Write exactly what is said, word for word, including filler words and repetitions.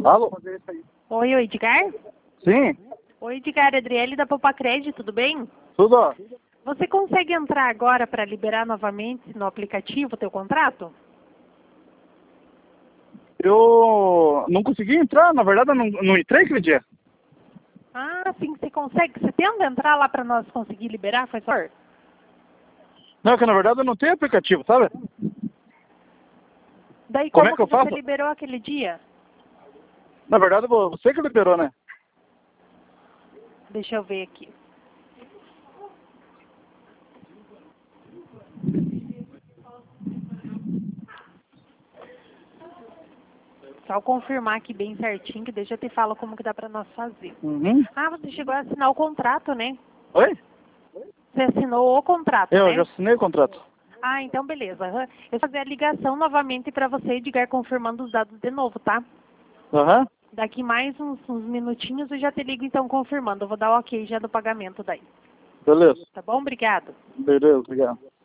Alô? Oi, oi, Edgar? Sim, Oi, Edgar, Adriele da Popacred, tudo bem? tudo. Você consegue entrar agora para liberar novamente no aplicativo o teu contrato? Eu não consegui entrar, na verdade eu não, não entrei aquele dia. Ah, sim, você consegue. Você tenta entrar lá para nós conseguir liberar, faz favor? Não, é que na verdade eu não tenho aplicativo, sabe? Daí Como como, é que eu que você faço? liberou aquele dia? Na verdade você que liberou, né? Deixa eu ver aqui. Só confirmar aqui bem certinho, que deixa eu te falo como que dá para nós fazer. Uhum. Ah, você chegou a assinar o contrato, né? Oi? Você assinou o contrato, Eu né? já assinei o contrato. Ah, então beleza. Aham. Eu vou fazer a ligação novamente para você, Edgar, confirmando os dados de novo, tá? Aham. Daqui mais uns, uns minutinhos eu já te ligo então confirmando. Eu vou dar o ok já do pagamento daí. Beleza. Tá bom? Obrigado. Beleza, obrigado.